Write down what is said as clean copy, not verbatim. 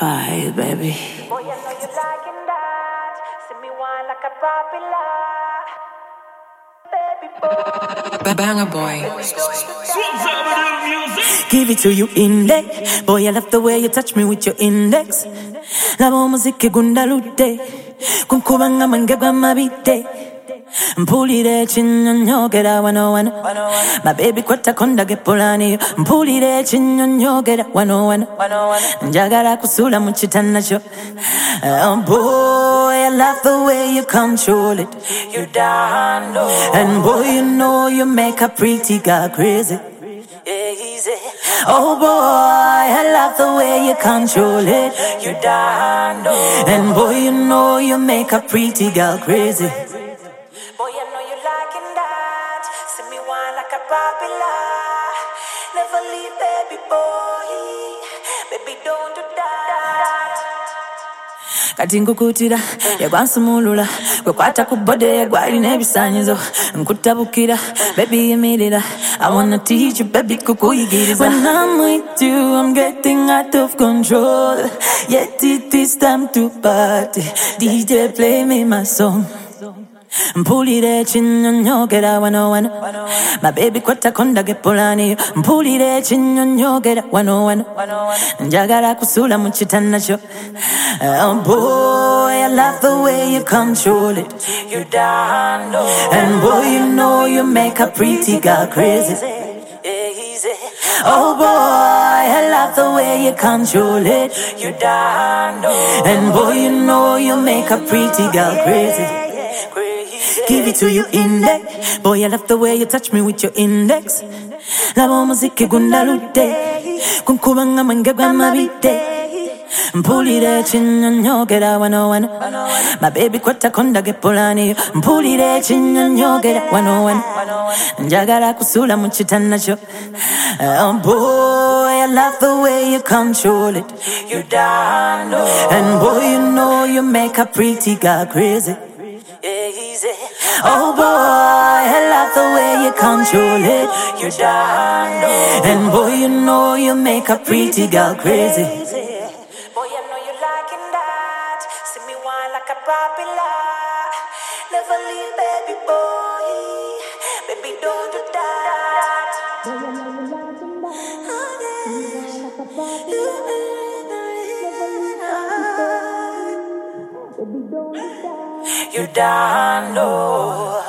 Fire, baby. Boy, I know you liking that. See me wine like a popular. Baby boy. Banger boy. Give it to you index. Boy, I love the way you touch me with your index. Labo muziki gundalute. Kunkubanga mangeba mabite. Mpulire chinyonyogera wano wano. My baby kwata konda gepolani. Mpulire chinyonyogera wano wano. Njagala kusula muchitana cho. Oh boy, I love the way you control it. You down low. And boy, you know you make a pretty girl crazy. Easy. Oh boy, I love the way you control it. You down low. And boy, you know you make a pretty girl crazy. Boy, I know you liking that. See me wine like a popular. Never leave, baby boy. Baby, don't do that. Kati nkukutira yagwansumulula kwekwata ku bode yagwalina ebisanyizo nkutabukira baby yimirira I wanna teach you baby kukuyigiriza. When I'm with you I'm getting out of control. Yet it is time to party. DJ play me my song. Mpulire chinyonyogera wano wano. My baby kwata konda gepolani. Mpulire chinyonyogera wano wano. Njagala kusula muchitana cho. Oh boy, I love the way you control it. You down low. And boy, you know you make a pretty girl crazy. Easy. Oh boy, I love the way you control it. You down low. And boy, you know you make a pretty girl crazy. Give it to you index. Boy, I love the way you touch me with your index. Labo muziki gundalute. Kunkubanga mangeba mabite. Mpulire chinyonyogera wano wano. My baby kwata konda gepolani. Mpulire chinyonyogera wano wano. Njagala kusula muchitana cho. Oh boy, I love the way you control it. You down low. And boy, you know you make a pretty girl crazy. Easy. Oh boy, I love the way you control it. You down low. And boy, you know you make a pretty girl crazy. Boy, I know you liking that. See me wine like a popular. Never leave, baby boy. Baby, don't do that. You down low.